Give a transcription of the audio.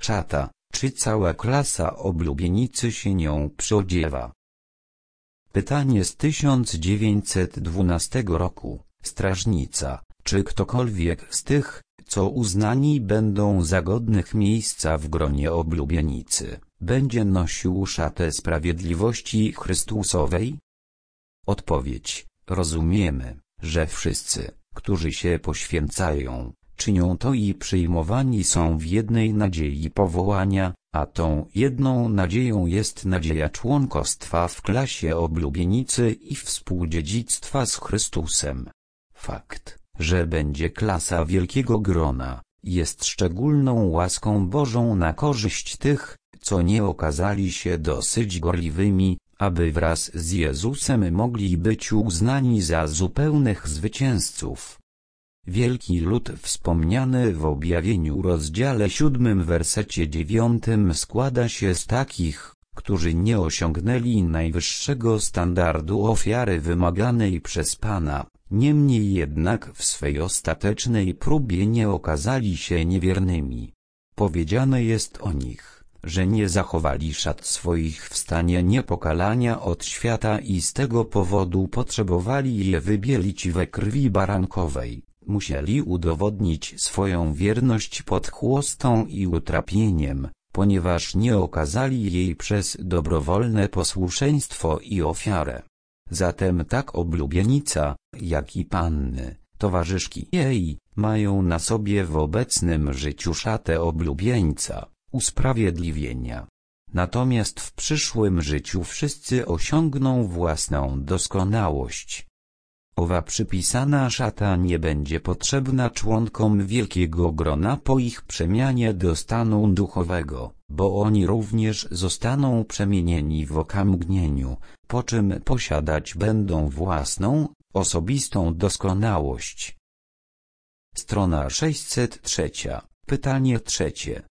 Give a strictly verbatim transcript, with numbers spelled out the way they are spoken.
Szata, czy cała klasa oblubienicy się nią przyodziewa? Pytanie z tysiąc dziewięćset dwunastego roku. Strażnica, czy ktokolwiek z tych, co uznani będą za godnych miejsca w gronie oblubienicy, będzie nosił szatę sprawiedliwości Chrystusowej? Odpowiedź: rozumiemy, że wszyscy, którzy się poświęcają, czynią to i przyjmowani są w jednej nadziei powołania, a tą jedną nadzieją jest nadzieja członkostwa w klasie oblubienicy i współdziedzictwa z Chrystusem. Fakt, że będzie klasa wielkiego grona, jest szczególną łaską Bożą na korzyść tych, co nie okazali się dosyć gorliwymi, aby wraz z Jezusem mogli być uznani za zupełnych zwycięzców. Wielki lud wspomniany w objawieniu rozdziale siódmym wersecie dziewiątym składa się z takich, którzy nie osiągnęli najwyższego standardu ofiary wymaganej przez Pana, niemniej jednak w swej ostatecznej próbie nie okazali się niewiernymi. Powiedziane jest o nich, że nie zachowali szat swoich w stanie niepokalania od świata i z tego powodu potrzebowali je wybielić we krwi barankowej. Musieli udowodnić swoją wierność pod chłostą i utrapieniem, ponieważ nie okazali jej przez dobrowolne posłuszeństwo i ofiarę. Zatem tak oblubienica, jak i panny, towarzyszki jej, mają na sobie w obecnym życiu szatę oblubieńca, usprawiedliwienia. Natomiast w przyszłym życiu wszyscy osiągną własną doskonałość. Owa przypisana szata nie będzie potrzebna członkom wielkiego grona po ich przemianie do stanu duchowego, bo oni również zostaną przemienieni w okamgnieniu, po czym posiadać będą własną, osobistą doskonałość. Strona sześćset trzy. Pytanie trzecie.